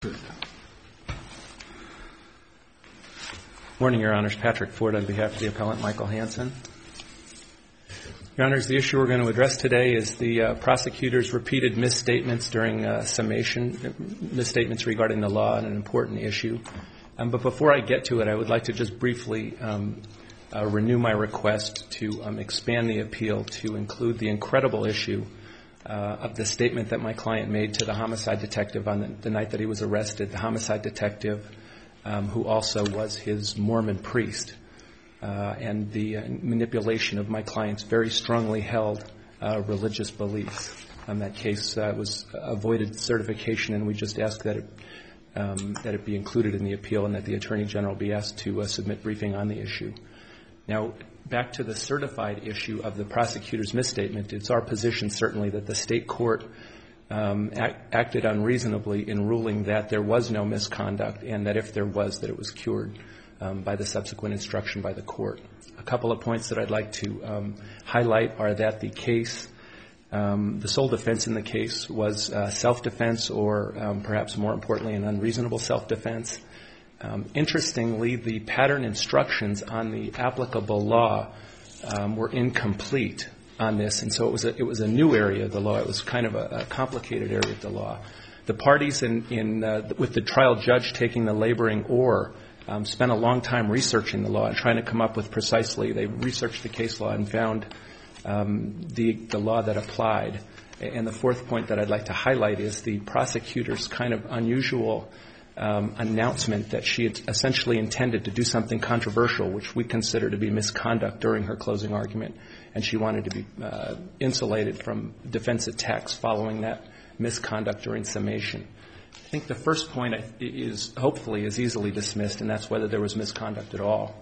Good morning, Your Honors. Patrick Ford on behalf of the appellant Michael Hansen. Your Honors, the issue we're going to address today is the prosecutor's repeated misstatements during summation, misstatements regarding the law on an important issue. But before I get to it, I would like to just briefly renew my request to expand the appeal to include the incredible issue of the statement that my client made to the homicide detective on the night that he was arrested, the homicide detective who also was his Mormon priest, and the manipulation of my client's very strongly held religious beliefs. That case was avoided certification, and we just ask that it be included in the appeal and that the Attorney General be asked to submit briefing on the issue. Now, back to the certified issue of the prosecutor's misstatement, it's our position certainly that the state court acted unreasonably in ruling that there was no misconduct and that if there was, that it was cured by the subsequent instruction by the court. A couple of points that I'd like to highlight are that the case, the sole defense in the case was self-defense or perhaps more importantly an unreasonable self-defense. Interestingly, the pattern instructions on the applicable law were incomplete on this, and so it was a new area of the law. It was kind of a complicated area of the law. The parties with the trial judge taking the laboring oar spent a long time researching the law and trying to come up with precisely. They researched the case law and found the law that applied. And the fourth point that I'd like to highlight is the prosecutor's kind of unusual announcement that she had essentially intended to do something controversial, which we consider to be misconduct during her closing argument, and she wanted to be insulated from defense attacks following that misconduct during summation. I think the first point is hopefully is easily dismissed, and that's whether there was misconduct at all.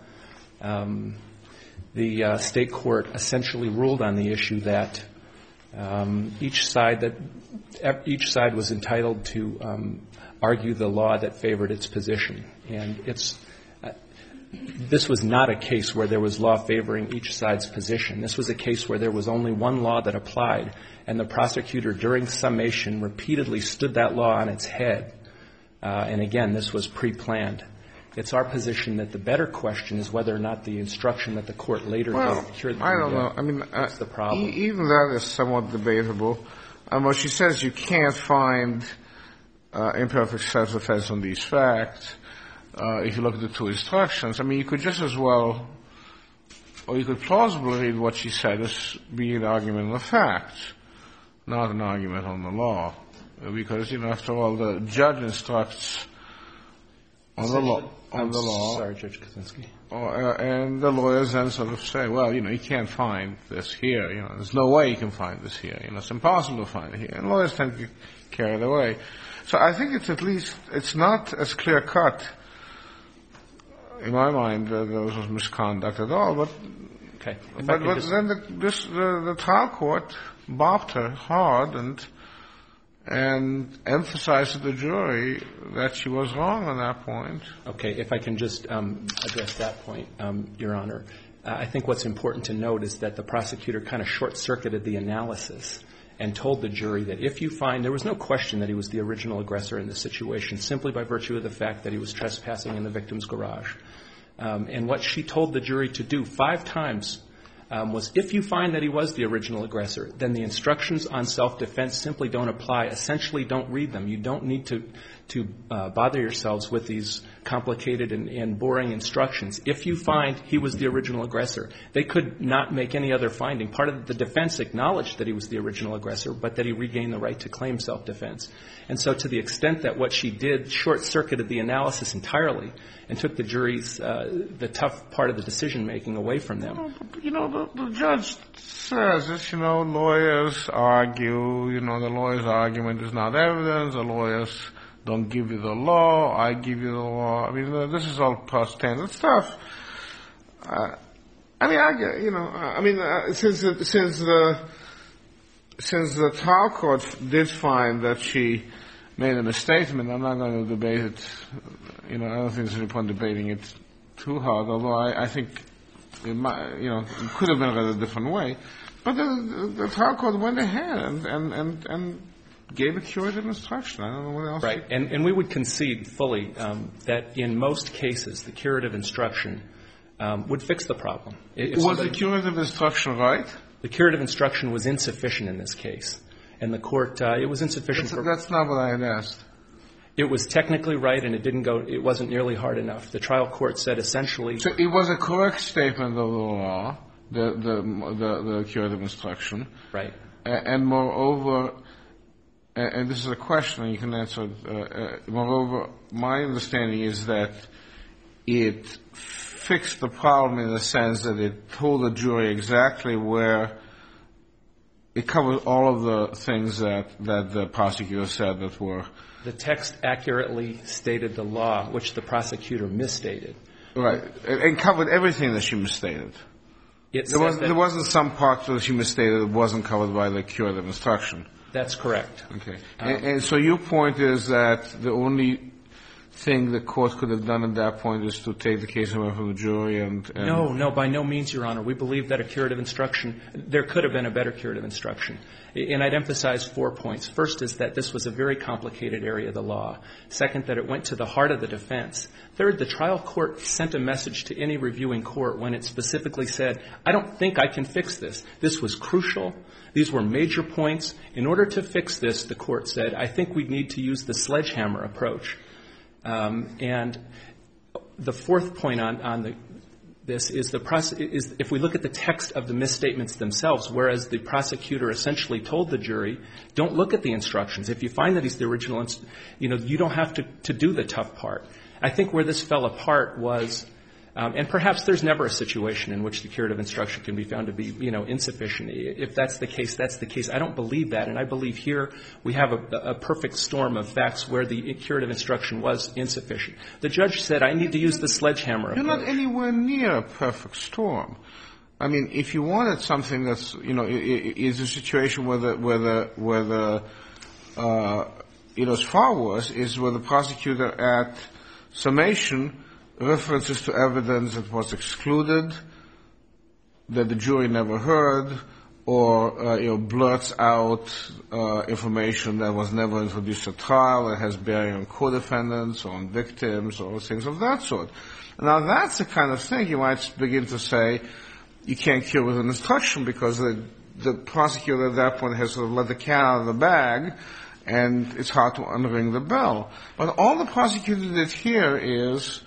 The state court essentially ruled on the issue that each side was entitled to argue the law that favored its position. And this was not a case where there was law favoring each side's position. This was a case where there was only one law that applied, and the prosecutor during summation repeatedly stood that law on its head. And again, this was pre-planned. It's our position that the better question is whether or not the instruction that the court later gave cured the I don't know. I mean, that's the problem. Even that is somewhat debatable. What she says, you can't find imperfect self-defense on these facts. If you look at the two instructions, I mean, you could just as well, or you could plausibly read what she said as being an argument on the facts, not an argument on the law. Because, after all, the judge instructs on the law. Sorry, Judge Kaczynski. And the lawyers then sort of say, well, you can't find this here. There's no way you can find this here. It's impossible to find it here. And lawyers tend to get carried away. So I think it's not as clear-cut, in my mind, that there was misconduct at all. But then the trial court bopped her hard and emphasized to the jury that she was wrong on that point. Okay, if I can just address that point, Your Honor. I think what's important to note is that the prosecutor kind of short-circuited the analysis and told the jury that if you find, there was no question that he was the original aggressor in this situation, simply by virtue of the fact that he was trespassing in the victim's garage. And what she told the jury to do 5 times was if you find that he was the original aggressor, then the instructions on self-defense simply don't apply. Essentially, don't read them. You don't need to bother yourselves with these complicated and boring instructions. If you find he was the original aggressor, they could not make any other finding. Part of the defense acknowledged that he was the original aggressor, but that he regained the right to claim self-defense. And so to the extent that what she did short-circuited the analysis entirely and took the jury's, the tough part of the decision-making away from them. The judge says this, lawyers argue, the lawyer's argument is not evidence, the lawyers don't give you the law, I give you the law. I mean, this is all standard stuff. Since the trial court did find that she made a misstatement, I'm not going to debate it. I don't think there's any point debating it too hard, although I think it might, it could have been read a different way. But the trial court went ahead and gave a curative instruction. I don't know what else. Right. And we would concede fully that in most cases the curative instruction would fix the problem. Was the curative instruction right? The curative instruction was insufficient in this case. And the court, it was insufficient. That's not what I had asked. It was technically right, and it wasn't nearly hard enough. The trial court said essentially. So it was a correct statement of the law, the curative instruction. Right. And moreover, and this is a question, and you can answer it. Moreover, my understanding is that it fixed the problem in the sense that it told the jury exactly where it covered all of the things that the prosecutor said that were. The text accurately stated the law, which the prosecutor misstated. Right. And covered everything that she misstated. There wasn't some part that she misstated that wasn't covered by the curative instruction. That's correct. Okay. And so your point is that the only thing the court could have done at that point is to take the case away from the jury and No, by no means, Your Honor. We believe that a curative instruction, there could have been a better curative instruction. And I'd emphasize 4 points. First is that this was a very complicated area of the law. Second, that it went to the heart of the defense. Third, the trial court sent a message to any reviewing court when it specifically said, I don't think I can fix this. This was crucial. These were major points. In order to fix this, the court said, I think we need to use the sledgehammer approach. And the fourth point on this is if we look at the text of the misstatements themselves, whereas the prosecutor essentially told the jury, don't look at the instructions. If you find that he's the original, you don't have to do the tough part. I think where this fell apart was, and perhaps there's never a situation in which the curative instruction can be found to be, insufficient. If that's the case, that's the case. I don't believe that, and I believe here we have a perfect storm of facts where the curative instruction was insufficient. The judge said, I need to use the sledgehammer approach. You're not anywhere near a perfect storm. I mean, if you wanted something that's, is a situation where it's far worse, is where the prosecutor at summation references to evidence that was excluded, that the jury never heard, or blurts out information that was never introduced at trial that has bearing on co-defendants or on victims or things of that sort. Now, that's the kind of thing you might begin to say you can't cure with an instruction because the prosecutor at that point has sort of let the cat out of the bag, and it's hard to unring the bell. But all the prosecutor did here is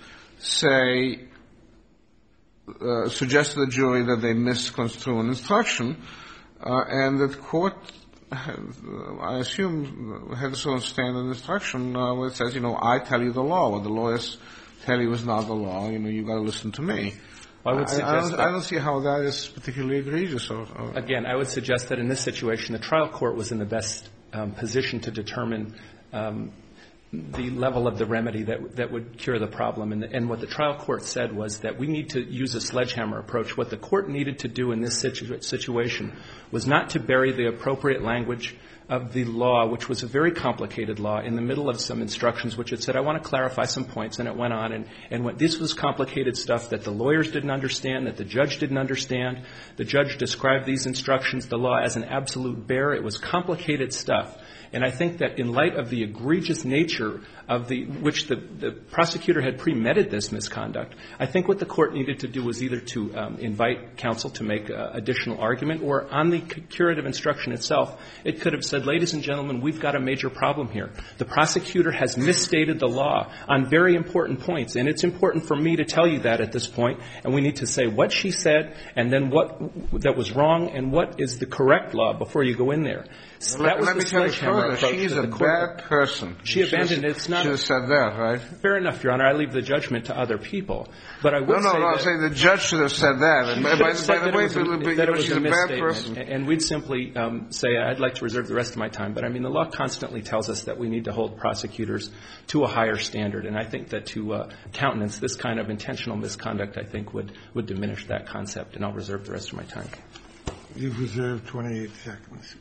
suggest to the jury that they misconstrue an instruction, and the court, I assume, had a sort of standard instruction where it says, I tell you the law. What the lawyers tell you is not the law. You've got to listen to me. I don't see how that is particularly egregious. Again, I would suggest that in this situation, the trial court was in the best position to determine the level of the remedy that would cure the problem. And what the trial court said was that we need to use a sledgehammer approach. What the court needed to do in this situation was not to bury the appropriate language of the law, which was a very complicated law, in the middle of some instructions, which it said, I want to clarify some points. And it went on. And this was complicated stuff that the lawyers didn't understand, that the judge didn't understand. The judge described these instructions, the law, as an absolute bear. It was complicated stuff. And I think that in light of the egregious nature of which the prosecutor had premeditated this misconduct, I think what the court needed to do was either to invite counsel to make additional argument, or on the curative instruction itself, it could have said, ladies and gentlemen, we've got a major problem here. The prosecutor has misstated the law on very important points, and it's important for me to tell you that at this point, and we need to say what she said and then what that was wrong and what is the correct law before you go in there. So that was the sledgehammer approach. She's a bad person. She abandoned it. It's not. She has said that, right? Fair enough, Your Honor. I leave the judgment to other people. But I would say I'm saying the judge should have said that. And by the way, she's a bad person. And we'd simply say, I'd like to reserve the rest of my time. But, I mean, the law constantly tells us that we need to hold prosecutors to a higher standard. And I think that to countenance this kind of intentional misconduct, I think, would diminish that concept. And I'll reserve the rest of my time. You've reserved 28 seconds.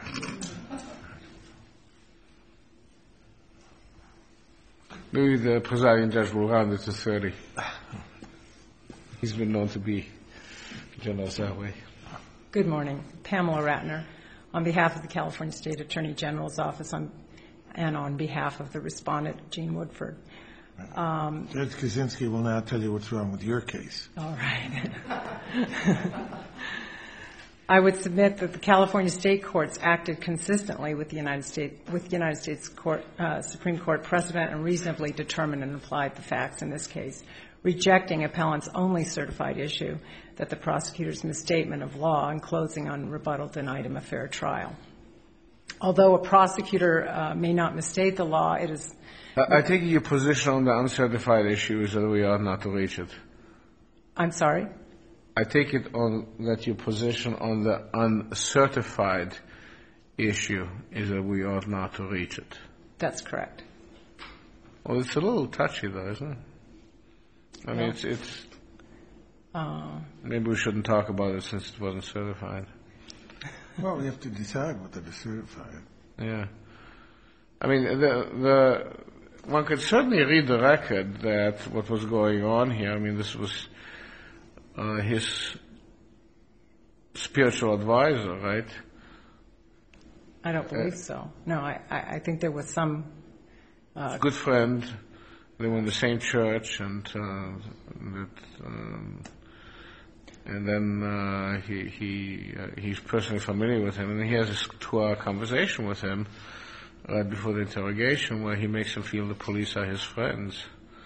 Maybe the presiding judge will round it to 30. He's been known to be generous that way. Good morning. Pamela Ratner on behalf of the California State Attorney General's Office and on behalf of the respondent, Gene Woodford. Judge Kaczynski will now tell you what's wrong with your case. All right. I would submit that the California state courts acted consistently with the United States Supreme Court precedent and reasonably determined and applied the facts in this case, rejecting appellant's only certified issue that the prosecutor's misstatement of law in closing on rebuttal denied him a fair trial. Although a prosecutor may not misstate the law, it is... I take your position on the uncertified issue is that we ought not to reach it. I'm sorry? I take it on that your position on the uncertified issue is that we ought not to reach it. That's correct. Well, it's a little touchy, though, isn't it? I mean, it's maybe we shouldn't talk about it since it wasn't certified. Well, we have to decide whether to certify it. Yeah. I mean, one could certainly read the record that what was going on here, I mean, this was his spiritual advisor, right? I don't believe so. No, I think there was some... good friend. They were in the same church, and then he's personally familiar with him, and he has this 2-hour conversation with him right before the interrogation where he makes him feel the police are his friends.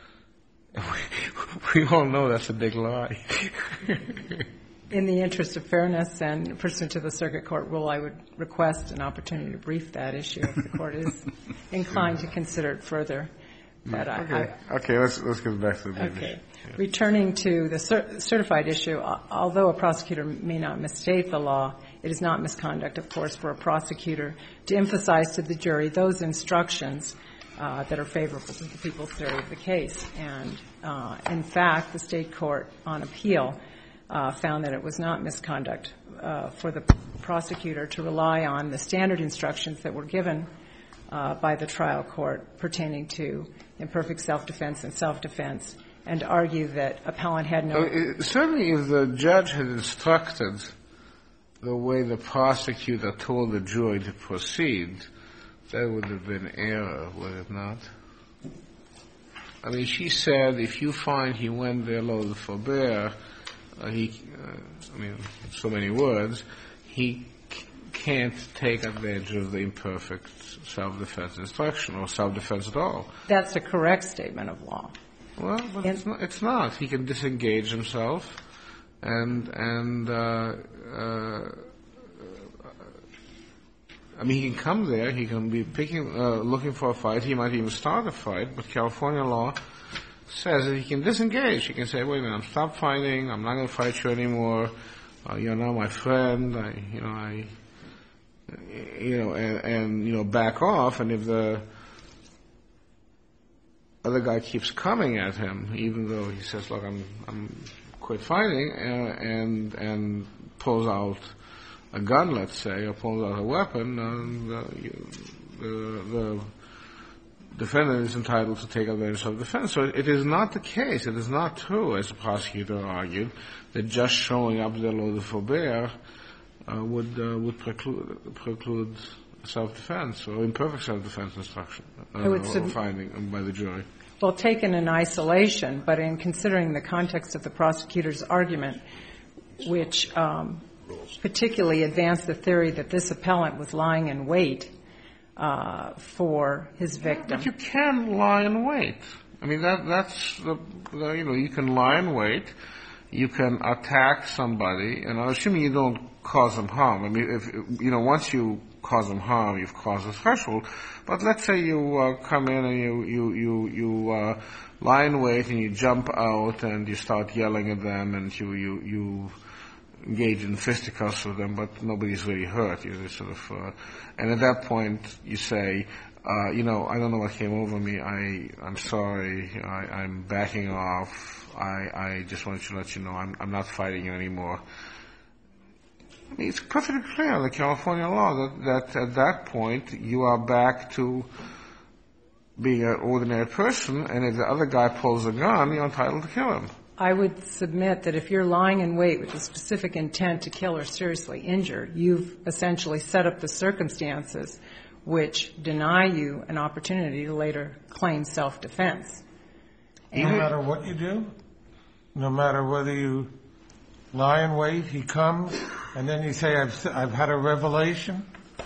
We all know that's a big lie. In the interest of fairness and pursuant to the circuit court rule, I would request an opportunity to brief that issue if the court is inclined to consider it further. But Okay, let's get back to the main issue. Okay. Returning to the certified issue, although a prosecutor may not misstate the law, it is not misconduct, of course, for a prosecutor to emphasize to the jury those instructions that are favorable to the people's theory of the case. And, in fact, the state court on appeal found that it was not misconduct for the prosecutor to rely on the standard instructions that were given by the trial court pertaining to imperfect self-defense and self-defense, and argue that appellant had no... Certainly if the judge had instructed the way the prosecutor told the jury to proceed, that would have been error, would it not? I mean, she said if you find he went there loaded for bear, so many words, he can't take advantage of the imperfect self-defense instruction or self-defense at all. That's a correct statement of law. Well, but it's not. He can disengage himself and I mean, he can come there, he can be looking for a fight, he might even start a fight, but California law says that he can disengage. He can say, wait a minute, stop fighting, I'm not going to fight you anymore, you're now my friend, back off, and if the other guy keeps coming at him, even though he says, look, I'm quit fighting, and pulls out a gun, let's say, or pulls out a weapon, the defendant is entitled to take advantage of defense. So it is not the case, it is not true, as the prosecutor argued, that just showing up there loaded for bear would preclude self-defense or imperfect self-defense instruction or finding by the jury. Well, taken in isolation, but in considering the context of the prosecutor's argument, which particularly advanced the theory that this appellant was lying in wait for his victim. But you can lie in wait. I mean, that's you can lie in wait. You can attack somebody, and I'm assuming you don't cause them harm. I mean, if once you cause them harm, you've crossed the threshold. But let's say you come in and you lie in wait and you jump out and you start yelling at them and you engage in fisticuffs with them, but nobody's really hurt. You sort of, and at that point you say, I don't know what came over me. I'm sorry. I'm backing off. I just wanted to let you know I'm not fighting you anymore. I mean, it's perfectly clear in the California law that at that point you are back to being an ordinary person, and if the other guy pulls a gun, you're entitled to kill him. I would submit that if you're lying in wait with a specific intent to kill or seriously injure, you've essentially set up the circumstances which deny you an opportunity to later claim self-defense. No matter what you do, no matter whether you lie in wait, he comes, and then you say, I've had a revelation.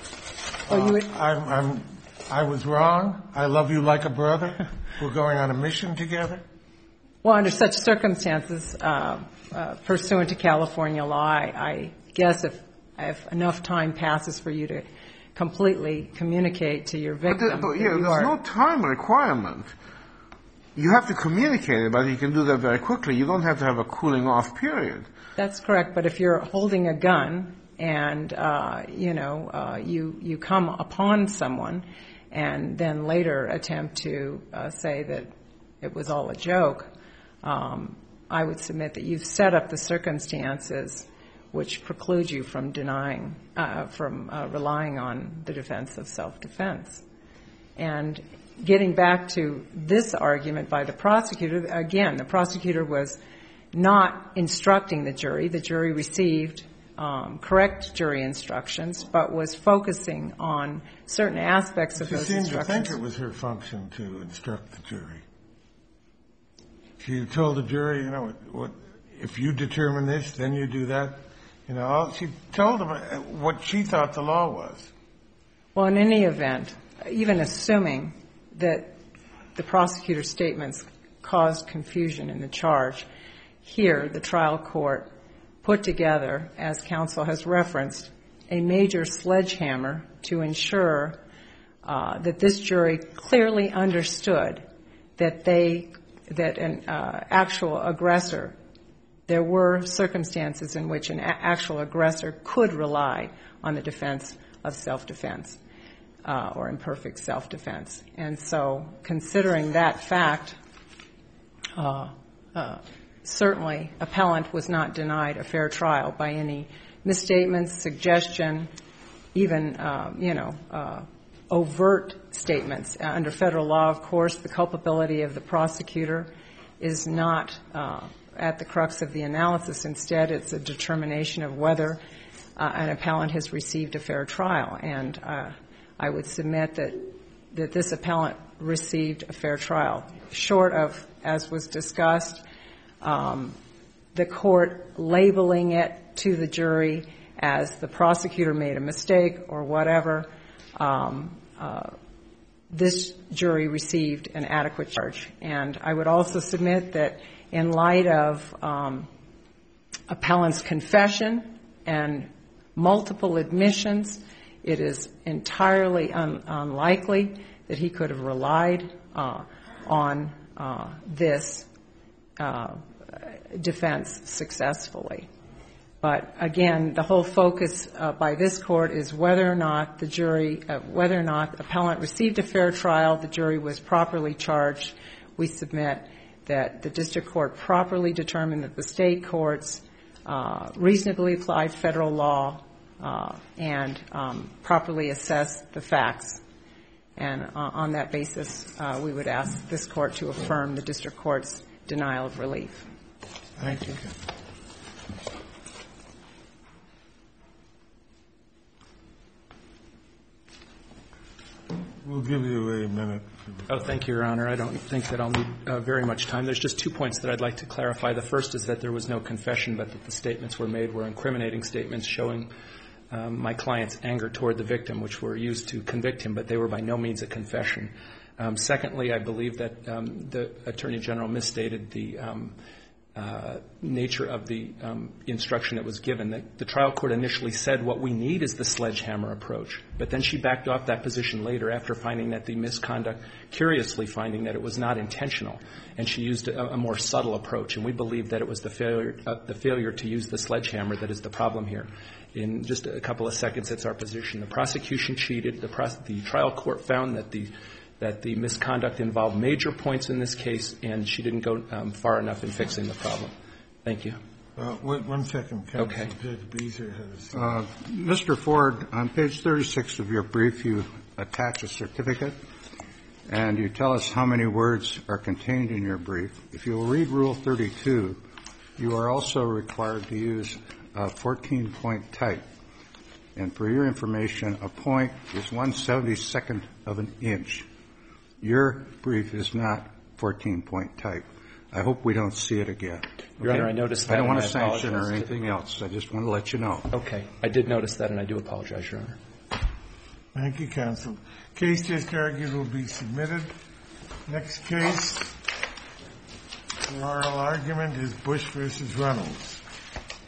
I was wrong. I love you like a brother. We're going on a mission together. Well, under such circumstances, pursuant to California law, I guess if enough time passes for you to completely communicate to your victim. But there's no time requirement. You have to communicate it, but you can do that very quickly. You don't have to have a cooling off period. That's correct. But if you're holding a gun and, you come upon someone and then later attempt to say that it was all a joke, I would submit that you've set up the circumstances which preclude you from relying on the defense of self-defense. And getting back to this argument by the prosecutor, again, the prosecutor was not instructing the jury. The jury received correct jury instructions, but was focusing on certain aspects of those instructions. She seemed to think it was her function to instruct the jury. She told the jury, what if you determine this, then you do that. She told them what she thought the law was. Well, in any event, even assuming that the prosecutor's statements caused confusion in the charge, here the trial court put together, as counsel has referenced, a major sledgehammer to ensure that this jury clearly understood that an actual aggressor, there were circumstances in which an actual aggressor could rely on the defense of self-defense or imperfect self-defense. And so considering that fact, certainly appellant was not denied a fair trial by any misstatements, suggestion, even, overt statements. Under federal law, of course, the culpability of the prosecutor is not at the crux of the analysis. Instead, it's a determination of whether an appellant has received a fair trial. And I would submit that this appellant received a fair trial, short of, as was discussed, the court labeling it to the jury as the prosecutor made a mistake or whatever. This jury received an adequate charge. And I would also submit that in light of appellant's confession and multiple admissions, it is entirely unlikely that he could have relied on this defense successfully. But again, the whole focus by this court is whether or not the appellant received a fair trial, the jury was properly charged. We submit that the district court properly determined that the state courts reasonably applied federal law and properly assessed the facts. And on that basis, we would ask this court to affirm the district court's denial of relief. Thank you. We'll give you a minute. Oh, thank you, Your Honor. I don't think that I'll need very much time. There's just 2 points that I'd like to clarify. The first is that there was no confession, but that the statements were made were incriminating statements showing my client's anger toward the victim, which were used to convict him, but they were by no means a confession. Secondly, I believe that the Attorney General misstated the nature of the instruction that was given. The trial court initially said what we need is the sledgehammer approach, but then she backed off that position later after finding that the misconduct, curiously finding that it was not intentional, and she used a more subtle approach, and we believe that it was the failure to use the sledgehammer that is the problem here. In just a couple of seconds, it's our position. The prosecution cheated. The trial court found that the misconduct involved major points in this case, and she didn't go far enough in fixing the problem. Thank you. Wait 1 second. Okay. Judge Beezer has Mr. Ford, on page 36 of your brief, you attach a certificate and you tell us how many words are contained in your brief. If you'll read Rule 32, you are also required to use a 14-point type. And for your information, a point is 1/72 of an inch. Your brief is not 14-point type. I hope we don't see it again. Your Honor, I noticed that. I don't want to and sanction or apologize. anything else. I just want to let you know. Okay. I did notice that, and I do apologize, Your Honor. Thank you, counsel. Case just argued will be submitted. Next case for oral argument is Bush versus Reynolds.